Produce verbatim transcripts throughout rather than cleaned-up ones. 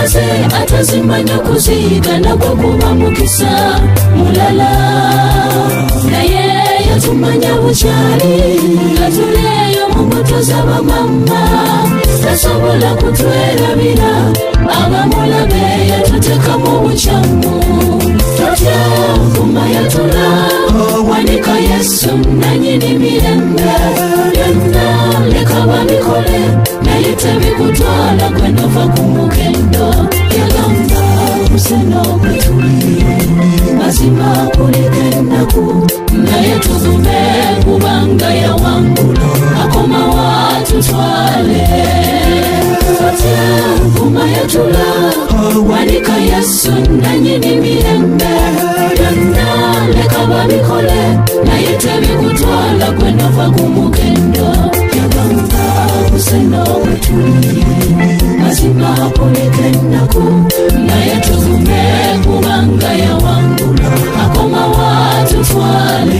ze atazimanya kuziga nagwo kuba mukisa mulala naye yatumanya bukyali nga tuleeyo mu mbuto z'abamama tasobola kutwerabira abamulabe yatuteka mu bukyamu totya kuma yatula wanika Yesu nanyini mirembe byonna leka babikole naye tebikutwala gwe nova ku mugendo yagamba museno kwetuli mazima kulika ennaku naye tugume kubanga yawangula akoma watutwale totya kuma yatula wanika Yesu nanyini mirembe byonna leka babikole naye tebikutwala gwe nova ku mugendo yagamba museno kwetuli mazima kulika ennaku naye tugume kubanga yawangula akoma watutwale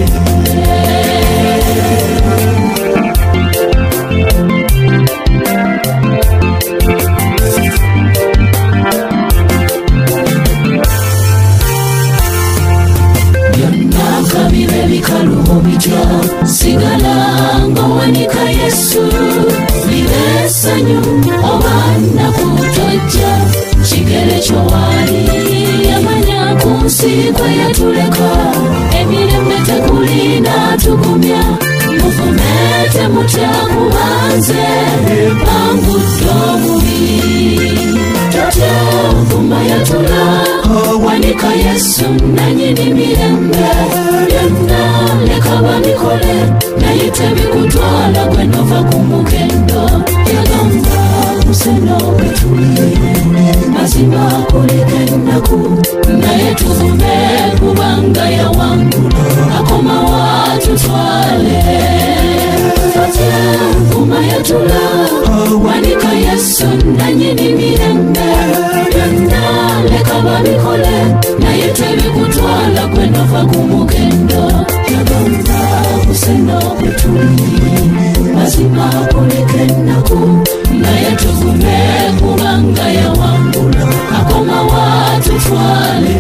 byonna kabire bikalubo bitya sigala ng'owanika Yesu libesanyu oba nakutojja kigere kyowali yamanya ku nsi kwe yatuleka emirembe tekulina tugumya muvume temutya kubanze bangudde omubi totya kuma yatula wanika Yesu nanyini mirembe byonna leka babikole naye tebikutwala gwe nova ku mugendo yagamba museno kwetuli mazima kulika ennaku naye tuvume kubanga yawangula akoma watutwale totya kuma yatula wanika Yesu nanyini mirembe byonna leka babikole naye tebikutwala gwe nova ku mugendo yagamba museno kwetuli mazima kulika ennaku naye tuvume kubanga yawangula akoma watutwale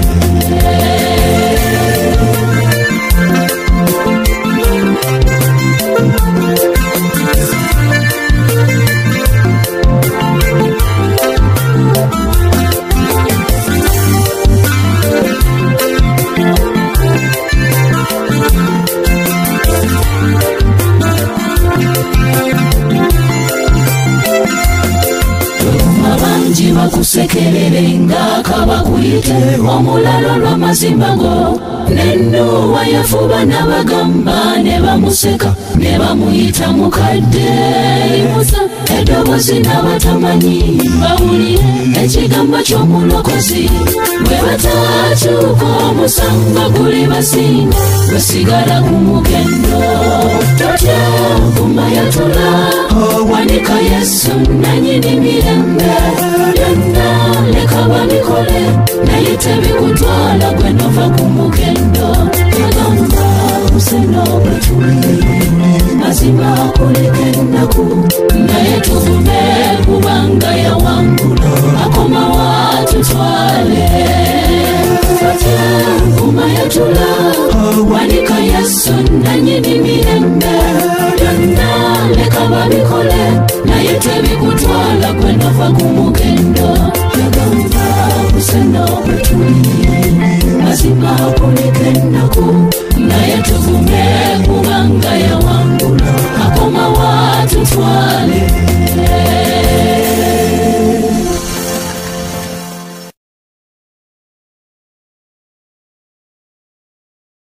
bakusekerere ng'akaba kuyite omulalo lw'amazima go nennuwa yafuba n'abagamba ne bamuseka ne bamuyita mukadde imusa eddoboozi n'abatamanyi bawulire ekigambo ky'omulokozi bwe bataakyuka omusango guli basinga basigala ku mugendo totya kuma yatula wanika Yesu nanyini mirembe byonna leka babikole naye tebikutwala gwe nova ku mugendo yagamba museno kwetuli mazima kulika ennaku naye tuvume kubanga yawangula akoma watutwale totya kuma yatula wanika Yesu nanyini mirembe byonna leka babikole naye tebikutwala gwe nova ku mugendo yagamba museno kwetuli mazima kulika ennaku naye tuvume kubanga